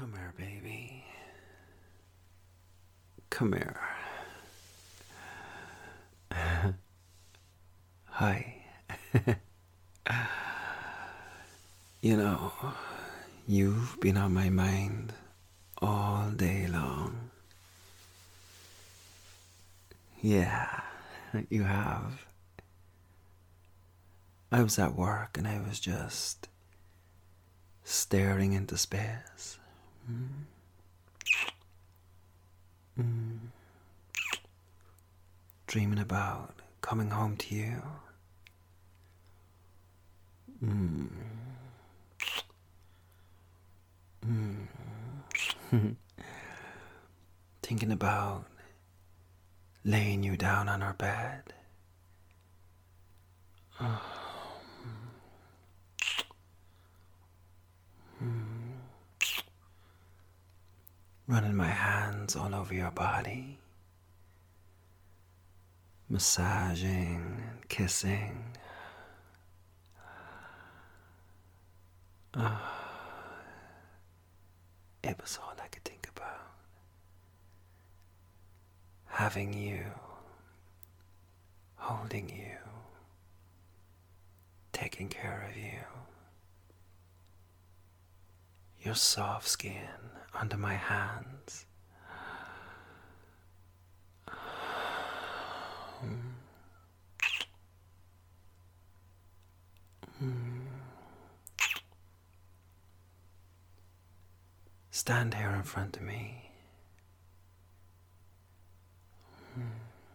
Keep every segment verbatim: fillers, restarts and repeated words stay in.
Come here, baby. Come here. Hi. You know, you've been on my mind all day long. Yeah, you have. I was at work and I was just staring into space. Mm. Mm. Dreaming about coming home to you. Mm. Mm. Thinking about laying you down on our bed. Oh. Mm. Running my hands all over your body. Massaging and kissing. Oh. It was all I could think about. Having you, holding you, taking care of you. Your soft skin under my hands. Mm. Mm. Stand here in front of me. Mm.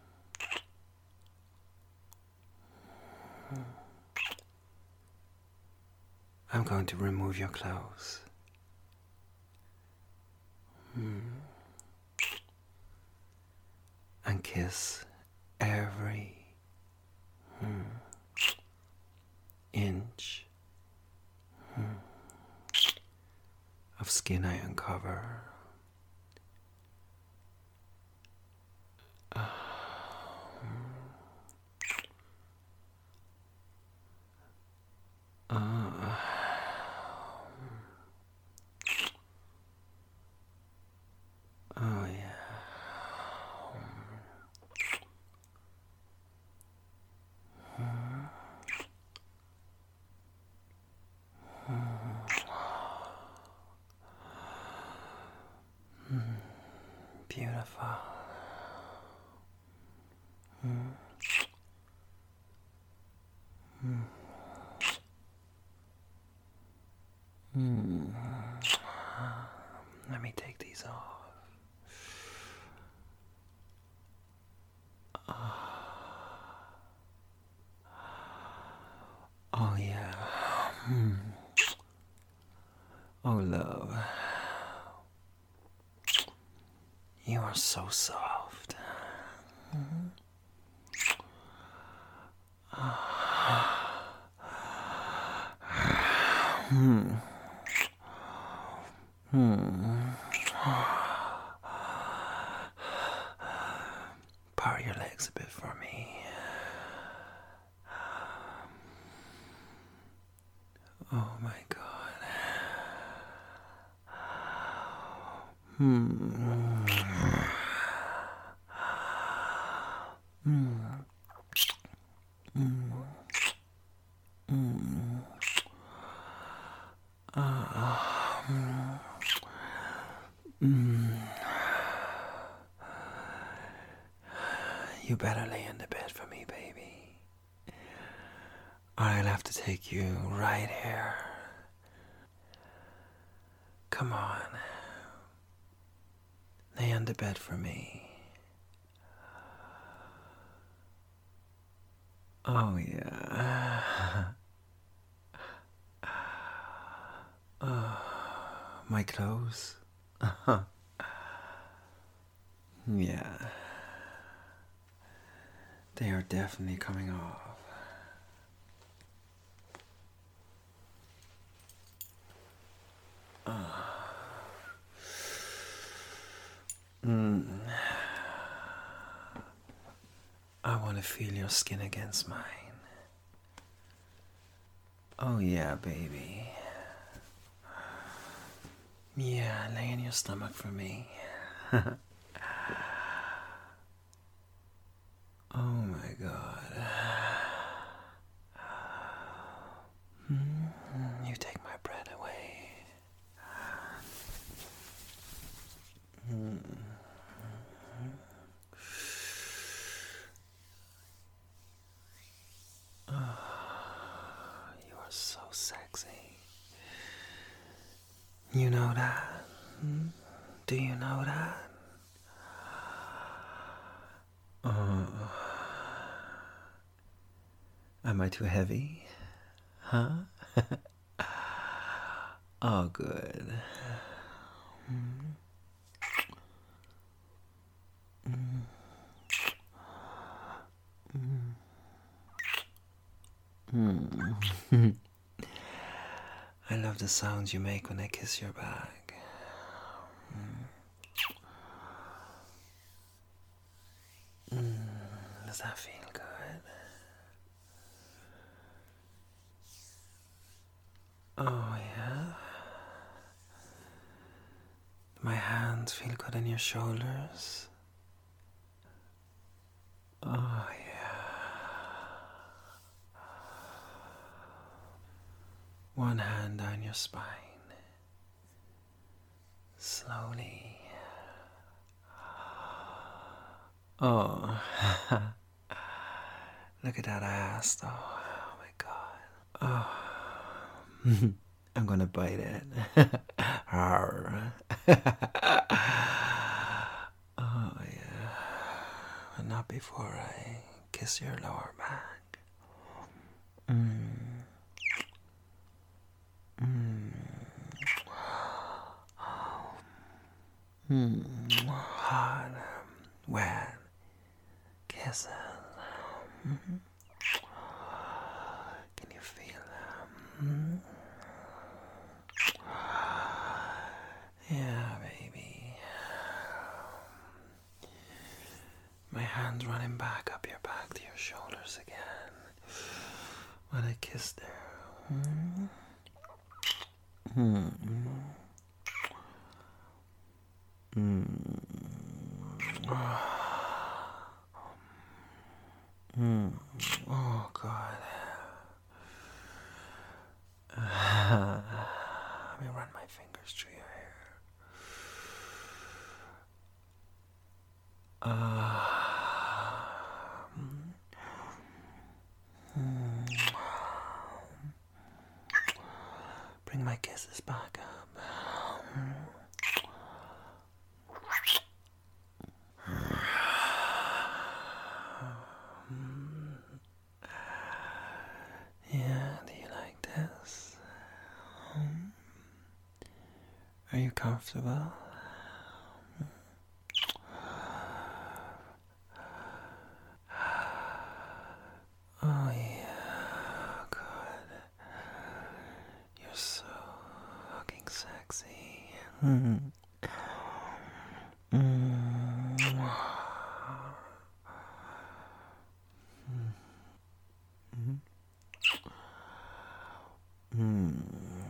I'm going to remove your clothes. Mm. And kiss every mm, inch mm, of skin I uncover. Uh, uh, oh yeah. Beautiful. Mm. Mm. Mm. Let me take these off. Oh yeah. Mm. Oh love. You are so soft. Mm-hmm. Hmm. Hmm. Power your legs a bit for me. Oh my God. Hmm. Hmm. Hmm. Hmm. Ah. Hmm. Hmm. You better lay in the bed for me, baby. Or I'll have to take you right here. Come on. Lay on the bed for me. Oh, yeah. Oh, my clothes? Yeah. They are definitely coming off. Mm. I want to feel your skin against mine. Oh yeah, baby. Yeah, lay in your stomach for me. Oh my God. You take my breath away. You are so sexy. You know that? Hmm? Do you know that? Uh, am I too heavy? Huh? Oh, good. I love the sounds you make when I kiss your back. Does that feel good? Oh, yeah? My hands feel good on your shoulders. Oh, yeah. One hand down your spine. Slowly. Oh. Look at that ass, though. Oh, my God. Oh. I'm gonna bite it. Arr. Oh, yeah. But not before I kiss your lower back. Mm. Mm. Mm. Hot, wet kisses. Mm-hmm. Can you feel them? Yeah, baby. My hands running back up your back to your shoulders again. When I kiss there. Mm. Mm. Mm. Mm. Oh, God. Uh, let me run my fingers through your hair. Uh, mm. Bring my kisses back up. Yeah, do you like this? Are you comfortable? Oh yeah, good. You're so fucking sexy. Mm. Mm. Mm.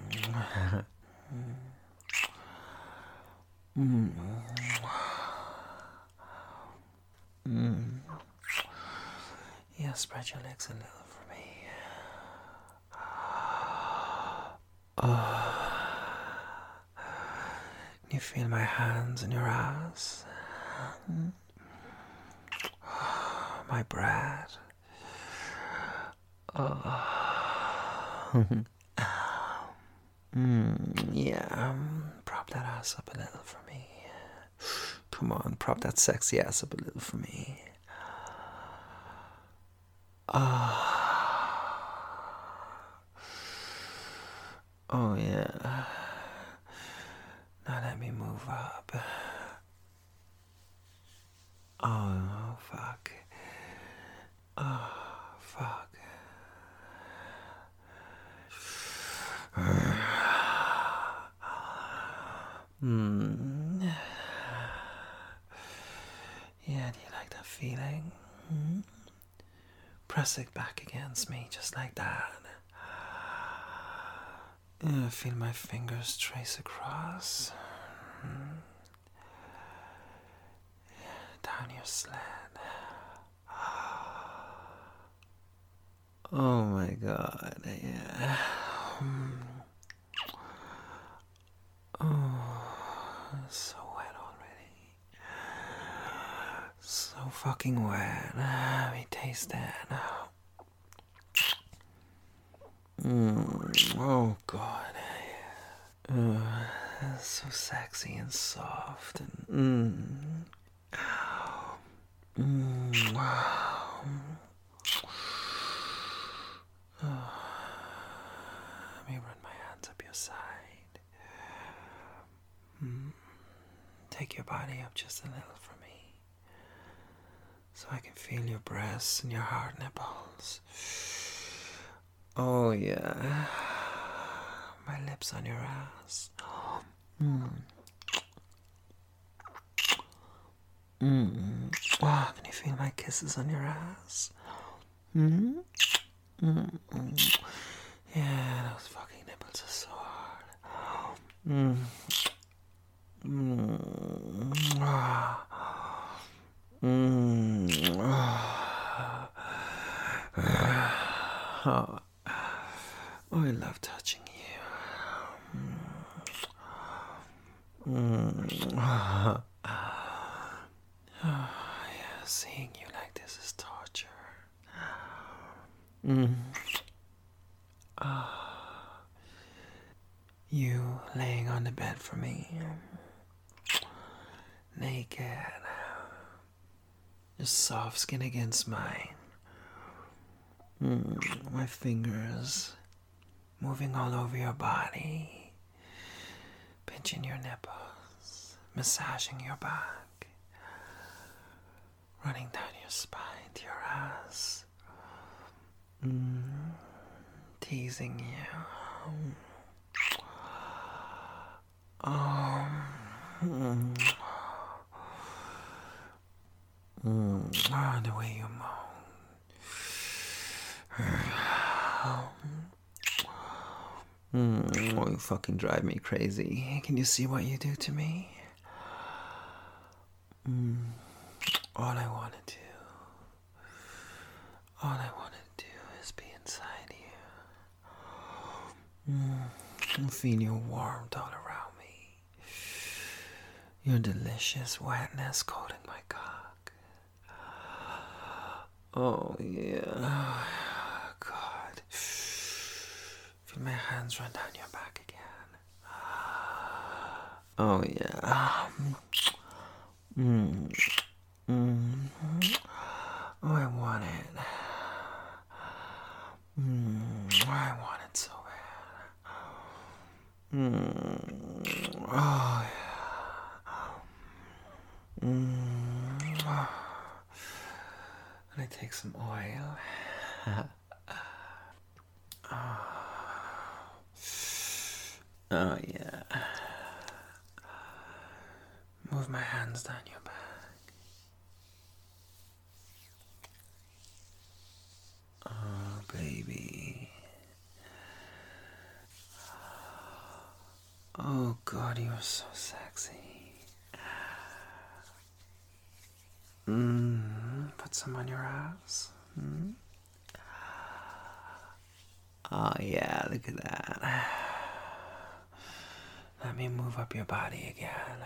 Mm. Mm. Yeah, spread your legs a little for me. Oh. Can you feel my hands in your ass? My breath. Oh. Mm, yeah, um, prop that ass up a little for me. Come on, prop that sexy ass up a little for me. Ah. Oh, yeah. Now let me move up. Oh, fuck. Oh, fuck. Hmm. Yeah, do you like that feeling? Hmm? Press it back against me, just like that. Uh, feel my fingers trace across. Mm. Down your sled. Oh my god, yeah. Mm. Oh, so wet already. So fucking wet. Let me taste that. Mm. Oh god. Uh, so sexy and soft and mm. Mm. Wow. Oh. Let me run my hands up your side. Mm. Take your body up just a little for me, so I can feel your breasts and your hard nipples. Oh yeah. My lips on your ass. Mm. Mm. Oh, can you feel my kisses on your ass? Mm. Mm. Mm. Yeah, those fucking nipples are so hard. Mm. Mm. Ah. Mm. Ah. Oh. Oh, I love touching you. Mm. Ah. Oh, yeah, seeing you like this is torture. Mm. Ah. You laying on the bed for me, naked, your soft skin against mine. Mm. My fingers moving all over your body, pinching your nipples, massaging your back, running down your spine to your ass, mm. teasing you. Oh. Mm. Mm. Oh, the way you moan. Mm. Oh, you fucking drive me crazy. Can you see what you do to me? Mm. All I want to do, all I want to do is be inside you. Mm. Feel your warmth all around me. Your delicious wetness coating my cock. Oh yeah. God. Feel my hands run down your back again. Oh yeah. Mm. Mm. Oh, I want it. Mm. Oh, I want it so bad. Mm. Oh yeah. Mm. Oh. And I take some oil. Oh. Oh yeah. Move my hands down your back. Oh, baby. Oh, God, you're so sexy. Mm, put some on your ass. Mm. Oh, yeah, look at that. Let me move up your body again.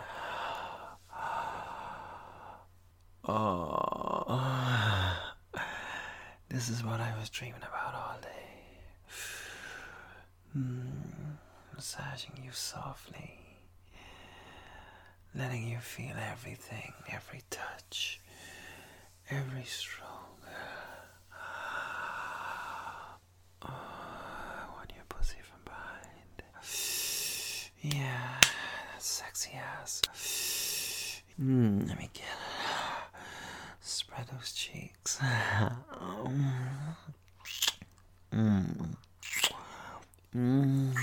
Oh, this is what I was dreaming about all day. Mm, massaging you softly, letting you feel everything, every touch, every stroke. Oh, I want your pussy from behind. Yeah, that sexy ass. Mm, let me get it. Spread those cheeks. Mm. Mm.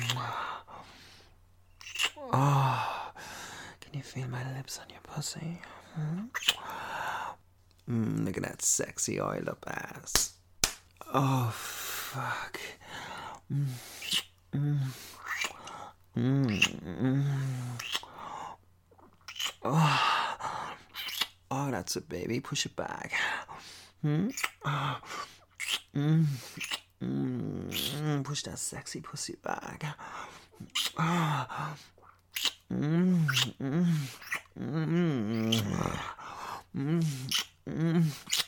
Oh, can you feel my lips on your pussy? Mm. Mm, look at that sexy oiled up ass. Oh, fuck. Mm. Mm. Mm. Oh. Oh, that's it, baby. Push it back. Mm. Oh. Mm. Mm. Push that sexy pussy back. Oh. Mm. Mm. Mm. Mm. Mm.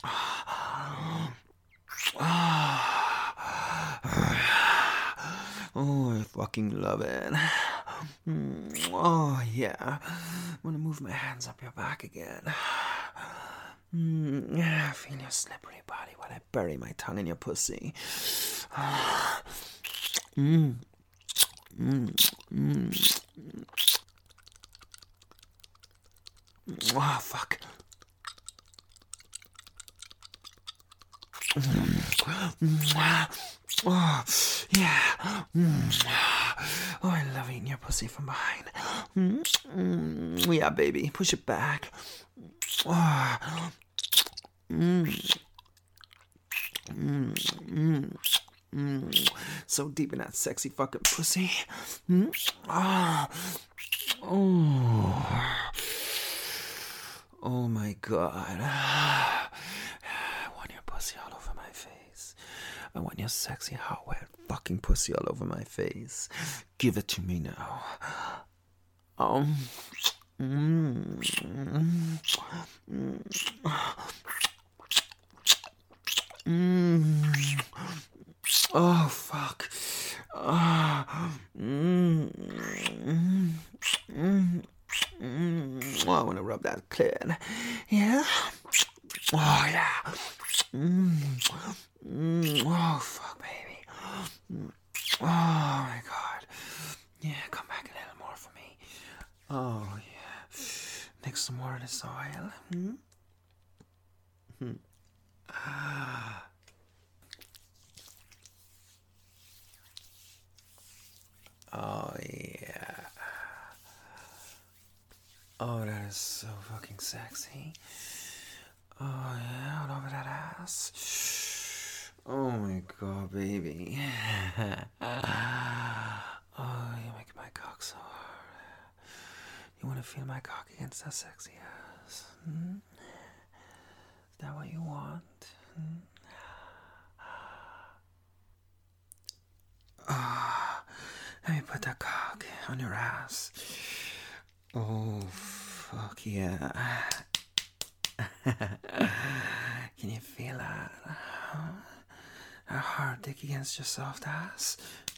Oh, I fucking love it. Oh, yeah. I want to move my hands up your back again. Mm, yeah, feel your slippery body while I bury my tongue in your pussy. Mm. Mm. Mm. Oh, fuck. Oh, yeah. Oh, I love eating your pussy from behind. Mm, yeah, baby. Push it back. Oh. Mm. Mm. Mm. Mm. So deep in that sexy fucking pussy. Mm. Oh. Oh. Oh my god. I want your pussy all over my face. I want your sexy, hot, wet fucking pussy all over my face. Give it to me now. Um. Mm, mm, mm. Oh, fuck. Uh, mm, mm, mm, mm. Oh, I want to rub that clit. Yeah? Oh, yeah. Mm, mm. Oh, fuck, baby. Oh, my God. Yeah, come back a little more for me. Oh, yeah. Mix some more of this oil. Hmm? Hmm. Ah. Oh, yeah. Oh, that is so fucking sexy. Oh, yeah, all over that ass. Oh my god, baby. Oh, you're making my cock so hard. You want to feel my cock against that sexy ass? Hmm? Is that what you want? Hmm? Ah, oh, let me put that cock on your ass. Oh, fuck yeah. Can you feel that? A hard dick against your soft ass?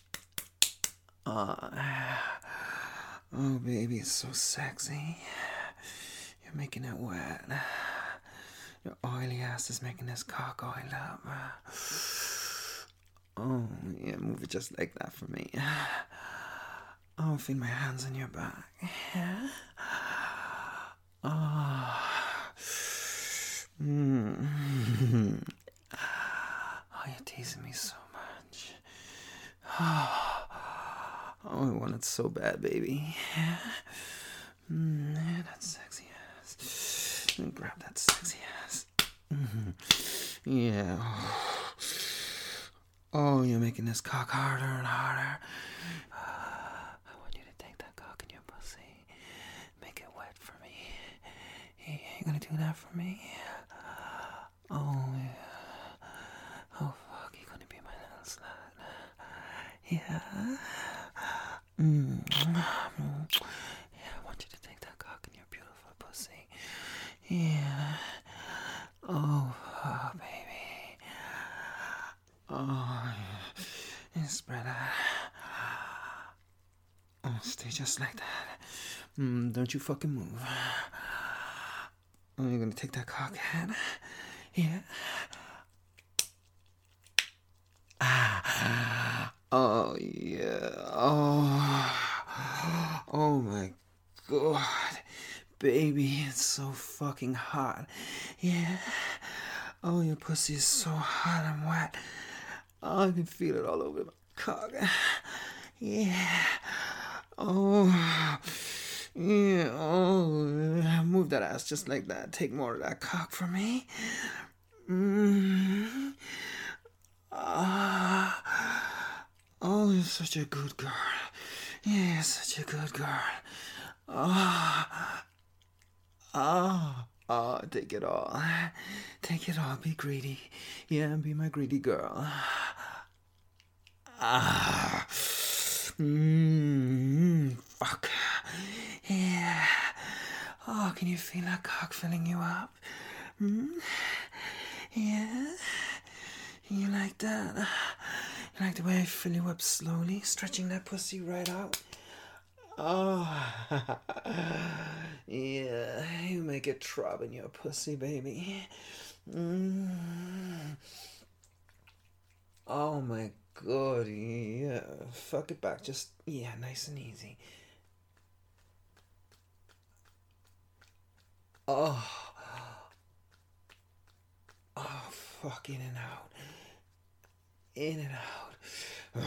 Oh, oh, baby, it's so sexy. You're making it wet. Your oily ass is making this cock oil up. Oh, yeah, move it just like that for me. Oh, feel my hands on your back. Yeah. Oh. Mm. Oh, you're teasing me so much. Oh, oh, I want it so bad, baby. Yeah. Mm, yeah, that's sexy ass. Let me grab that sexy ass. Mm-hmm. Yeah. Oh, you're making this cock harder and harder. Uh, I want you to take that cock in your pussy. Make it wet for me. Yeah, you gonna do that for me? Oh, yeah. Oh, fuck, you're gonna be my little slut. Yeah. Mm. Yeah, I want you to take that cock in your beautiful pussy. Yeah. Oh, oh baby. Oh, yeah. Spread out. Oh, stay just like that. Mm, don't you fucking move. Oh, you're gonna take that cock head? Yeah. Ah. Oh, yeah. Oh. Oh, my God. Baby, it's so fucking hot. Yeah. Oh, your pussy is so hot and wet. Oh, I can feel it all over my cock. Yeah. Oh. Yeah. Oh. Move that ass just like that. Take more of that cock from me. Mm. Ah. Oh, you're such a good girl. Yeah, such a good girl. Ah, ah, ah, take it all. Take it all. Be greedy. Yeah, be my greedy girl. Ah, mmm, fuck. Yeah. Oh, can you feel that cock filling you up? Hmm? Yeah? You like that? You like the way I fill you up slowly, stretching that pussy right out? Oh, yeah, you make it throb in your pussy, baby. Mm. Oh my god, yeah. Fuck it back, just, yeah, nice and easy. Oh, oh, fuck, in and out. In and out.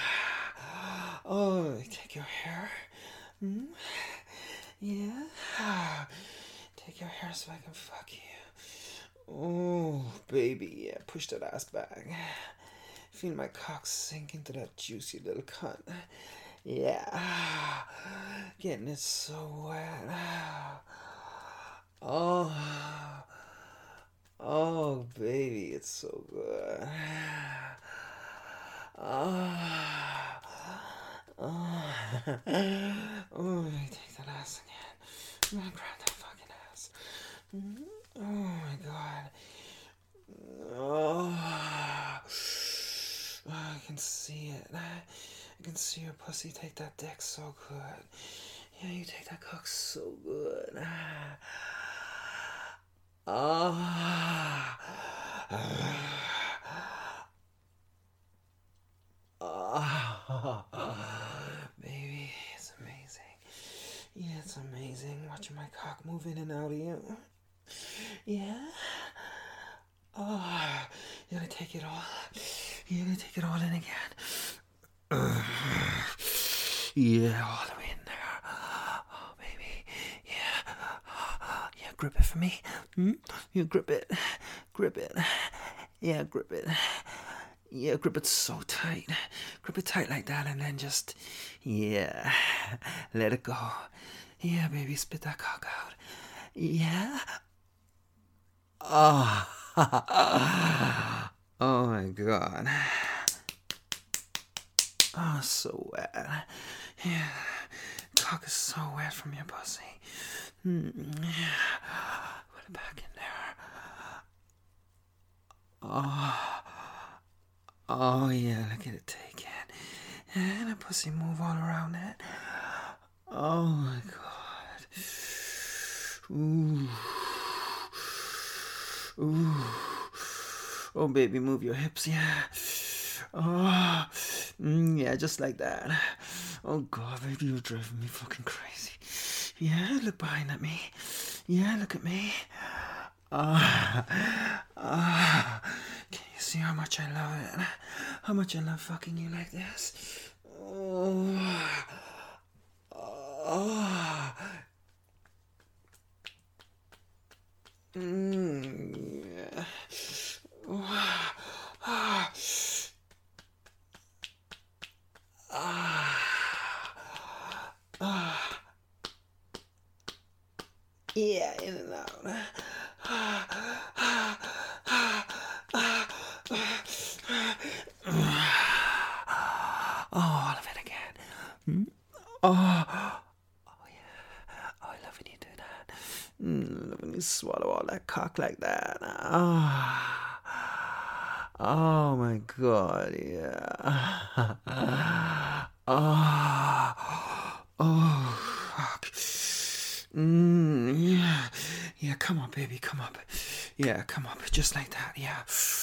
Oh, take your hair. Hmm? Yeah. Take your hair so I can fuck you. Oh, baby, yeah, push that ass back. Feel my cock sink into that juicy little cunt. Yeah. Getting it so wet. Oh. Oh, baby, it's so good. Oh. Oh. Oh, let me take that ass again. I'm gonna grab that fucking ass. Oh my god. Oh. I can see it. I can see your pussy take that dick so good. Yeah, you take that cock so good. Ah. Ah. Baby, it's amazing. Yeah, it's amazing watching my cock move in and out of you. Yeah? Oh, you gotta take it all. You gotta take it all in again. Uh, yeah, all the way in there. Oh, baby. Yeah. Yeah, grip it for me. Hmm? You grip it. Grip it. Yeah, grip it. Yeah, grip it so tight. Grip it tight like that and then just, yeah, let it go. Yeah, baby, spit that cock out. Yeah. Oh. Oh my god. Oh, so wet. Yeah. Cock is so wet from your pussy. Mm, yeah. Put it back in there. Oh. Oh, yeah, look at it take it. And the pussy move all around it. Oh my god. Ooh. Ooh. Oh, baby, move your hips, yeah. Oh, mm, yeah, just like that. Oh, God, baby, you're driving me fucking crazy. Yeah, look behind at me. Yeah, look at me. Ah, uh, ah. Uh, can you see how much I love it? How much I love fucking you like this? Oh, oh. Mm, yeah. Ah, ah. Ah. Yeah, in and out. Oh, all of it again. Hmm? Oh, oh yeah. Oh, I love when you do that. Mm, I love when you swallow all that cock like that. Oh, oh my god, yeah. Oh, oh, fuck. Mm, yeah, yeah. Come on, baby. Come up. Yeah, come up. Just like that. Yeah.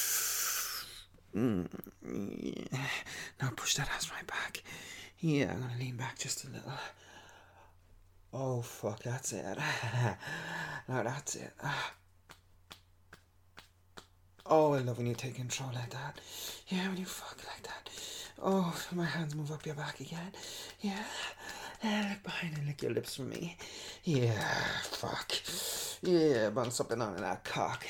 Mm, yeah. Now push that ass right back. Yeah, I'm gonna lean back just a little. Oh fuck, that's it. Now that's it. Oh, I love when you take control like that. Yeah, when you fuck like that. Oh, my hands move up your back again. Yeah. Yeah, look behind and lick your lips for me. Yeah, fuck. Yeah, bounce up and down in that cock.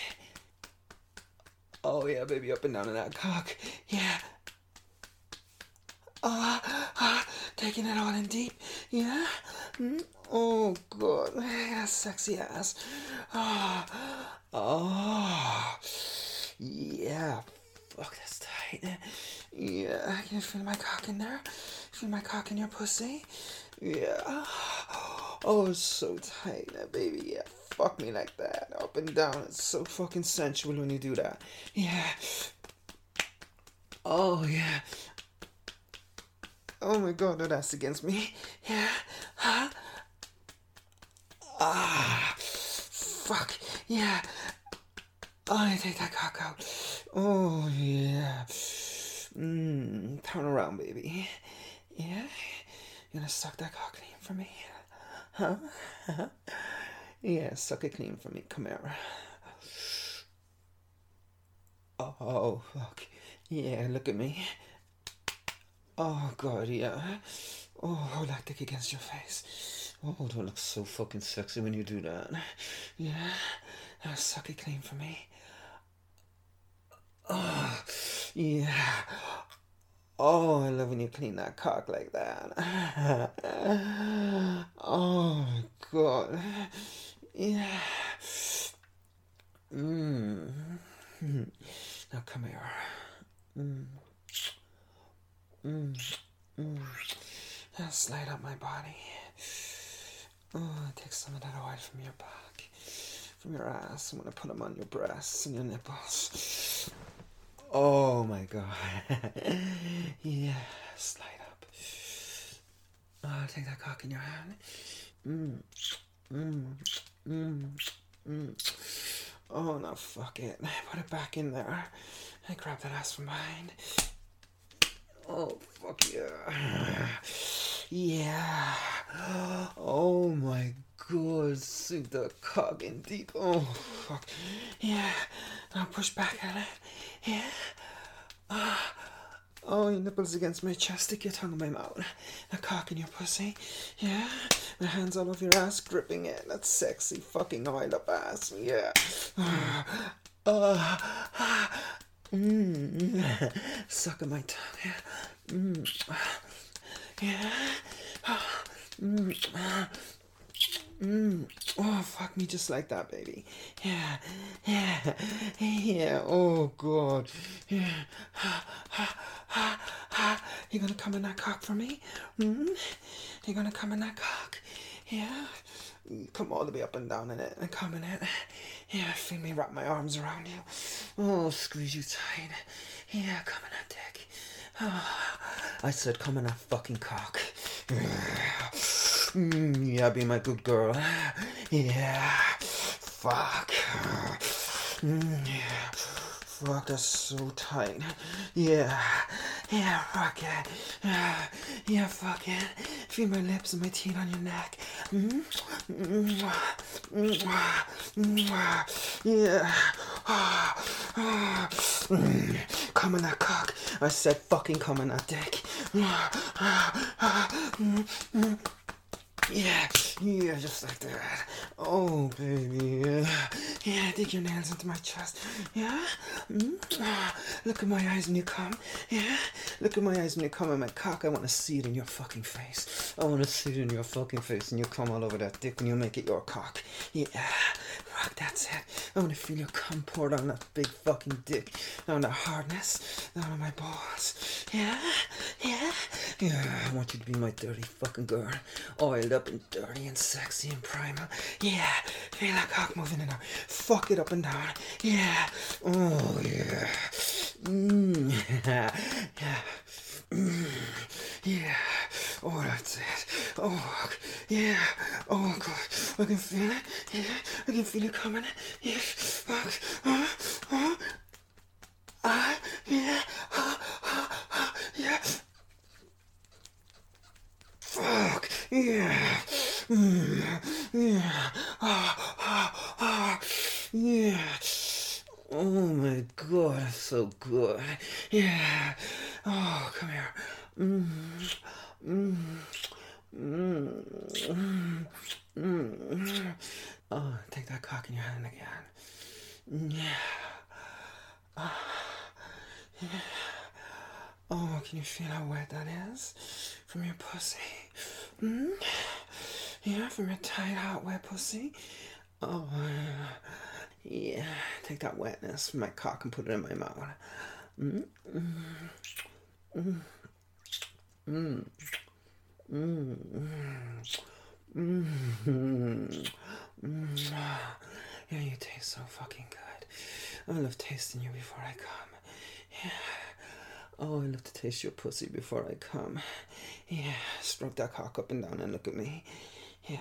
Oh yeah, baby, up and down in that cock. Yeah. Ah, uh, ah, uh, taking it all in deep. Yeah. Mm. Oh God, yeah, sexy ass. Ah, oh, yeah. Fuck, that's tight. Yeah, can you feel my cock in there? Feel my cock in your pussy? Yeah. Oh, it's so tight, that baby. Yeah, fuck me like that, up and down. It's so fucking sensual when you do that. Yeah. Oh yeah. Oh my God, no, that's against me. Yeah. Huh? Ah. Fuck. Yeah. Oh, I take that cock out. Oh yeah. Mmm. Turn around, baby. Yeah. You gonna suck that cock clean for me? Huh? Yeah, suck it clean for me. Come here. Oh, fuck. Yeah, look at me. Oh, God, yeah. Oh, hold that dick against your face. Oh, don't look so fucking sexy when you do that. Yeah. Now suck it clean for me. Oh, yeah. Oh, I love when you clean that cock like that. Oh, my God. Yeah. Mmm. Now come here. Mmm. Mmm. Mmm. Now slide up my body. Oh, take some of that oil from your back, from your ass. I'm gonna put them on your breasts and your nipples. Oh my God. Yeah, slide up. Oh, take that cock in your hand. Mmm. Mmm. Mmm. Mmm. Oh, no, fuck it. Put it back in there. I grab that ass from behind. Oh, fuck yeah. Yeah. Oh my God. Sink the cock in deep. Oh, fuck. Yeah. Now push back at it. Yeah. Oh, your nipples against my chest. Stick your tongue in my mouth. A cock in your pussy. Yeah. My hands all over your ass, gripping it. That sexy fucking oiled up ass. Yeah. Uh, Mmm. Sucking my tongue. Yeah. Mmm. Yeah. Mmm. Mmm. Oh, fuck me just like that, baby. Yeah. Yeah. Yeah. Oh, God. Yeah. You gonna come in that cock for me? Mm? You gonna come in that cock? Yeah. Come all the way up and down in it and come in it. Yeah, feel me wrap my arms around you. Oh, squeeze you tight. Yeah, come in that dick. Oh, I said come in that fucking cock. Mm, yeah, be my good girl. Yeah. Fuck. Mm, yeah. Fuck, that's so tight. Yeah. Yeah, fuck it. Yeah, yeah, fuck it. Feel my lips and my teeth on your neck. Mm-hmm. Yeah. Come in that cock. I said fucking come in that dick. Yeah, yeah, just like that. Oh, baby, yeah. Yeah, dig your nails into my chest. Yeah? Mm? Ah, look at my eyes when you come. Yeah? Look at my eyes when you come in my cock. I want to see it in your fucking face. I want to see it in your fucking face and you come all over that dick and you make it your cock. Yeah. Rock, that's it. I want to feel your cum poured on that big fucking dick. Down the hardness. Down on my balls. Yeah? Yeah? Yeah, I want you to be my dirty fucking girl. Oiled up and dirty and sexy and primal. Yeah, feel that cock moving in there. Fuck it up and down. Yeah. Oh, yeah. Mm. Yeah. Mm. Yeah. Oh, that's it. Oh, yeah. Oh, God. I can feel it. Yeah. I can feel it coming. Yeah. Fuck. Oh, oh. Ah, yeah. Ah, ah, ah, yeah. Fuck. Yeah. Mm. Yeah. Ah, ah, ah. Yeah. Oh my God, so good. Yeah. Oh, come here. Mm. Mm. Mm. Mm. Oh, take that cock in your hand again. Yeah. Oh, yeah. Oh, can you feel how wet that is? from your pussy. Mm? Yeah, from your tight, hot, wet pussy. Oh, yeah. Take that wetness from my cock and put it in my mouth. Mm, mm, mm, mm, mm, mm, mm, mm. Yeah, you taste so fucking good. I love tasting you before I come. Yeah. Oh, I love to taste your pussy before I come. Yeah, stroke that cock up and down and look at me. Yeah.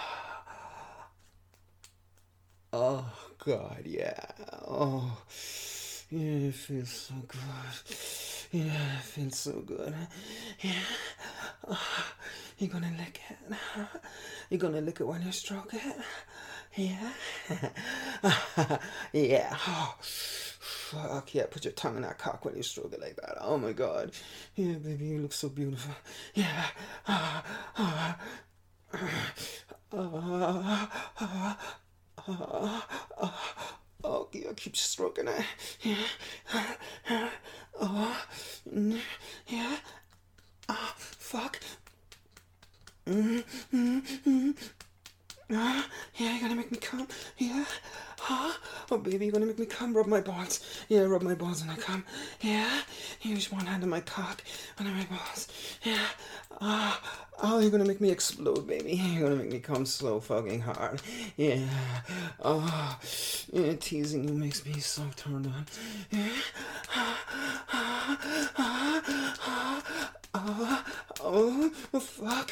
Oh, God, yeah. Oh, yeah, it feels so good. Yeah, it feels so good. Yeah. Oh, you're gonna lick it. You're gonna lick it when you stroke it. Yeah. Yeah. Oh, fuck yeah. Put your tongue in that cock when you stroke it like that. Oh my God. Yeah, baby, you look so beautiful. Yeah. Ah, ah, ah, ah, ah, oh, yeah, keep stroking it. Yeah. Oh, yeah. Ah, fuck. Mm, mm, mm. Ah, yeah, you're gonna make me come. Yeah. Huh? Oh, baby, you're gonna make me come. Rub my balls. Yeah, rub my balls when I come. Yeah. Use one hand on my cock, under my balls. Yeah. Ah. Oh, you're gonna make me explode, baby. You're gonna make me come so fucking hard. Yeah. Oh. Yeah, teasing you makes me so turned on. Yeah. Ah. Ah. Ah. Ah. Oh. Oh. Fuck.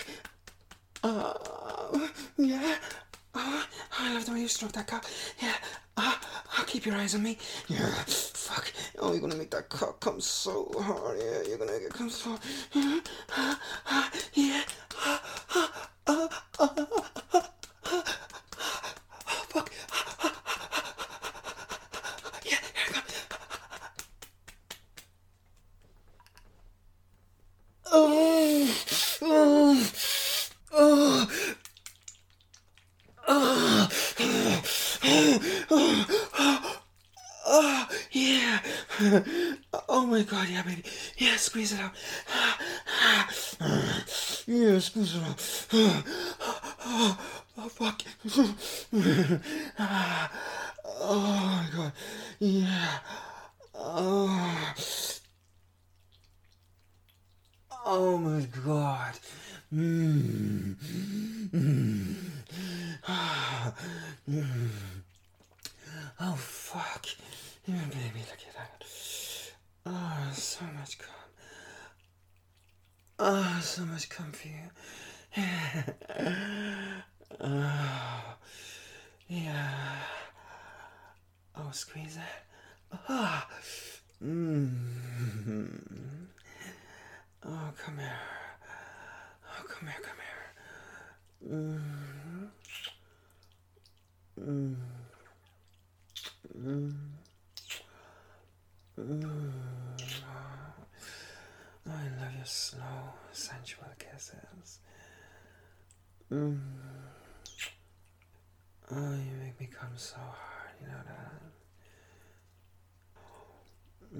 Oh, yeah. Oh, I love the way you stroke that cock. Yeah. Ah, oh, keep your eyes on me. Yeah. Fuck. Oh, you're gonna make that cock come so hard. Yeah, you're gonna make it come so hard. Yeah. Ah, ah, yeah. Ah, ah, ah, ah, ah, ah, ah. Oh, fuck. Ah, ah, ah. Yeah, here I go. Oh, oh, oh. Oh, oh, oh, oh, yeah. Oh my God, yeah, baby. Yeah, squeeze it out. Yeah, squeeze it out. Oh, oh fuck. Oh my God. Yeah. Oh. Oh my God. Mm. Mm. Mm. Oh fuck. Yeah, baby, look at that. Oh, so much cum. Oh, so much cum for you. Oh, yeah. Oh, squeeze that. Ah. Mm. Oh, come here. Oh, come here, come here. Mm. Mm. Mm. Mm. Oh, I love your slow, sensual kisses. Mm. Oh, you make me come so hard, you know that?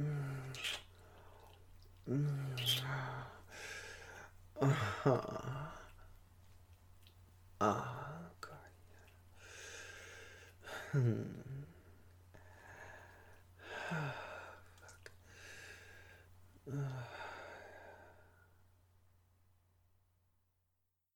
Mm. Mm. Ah, uh-huh. Oh, God. Hmm.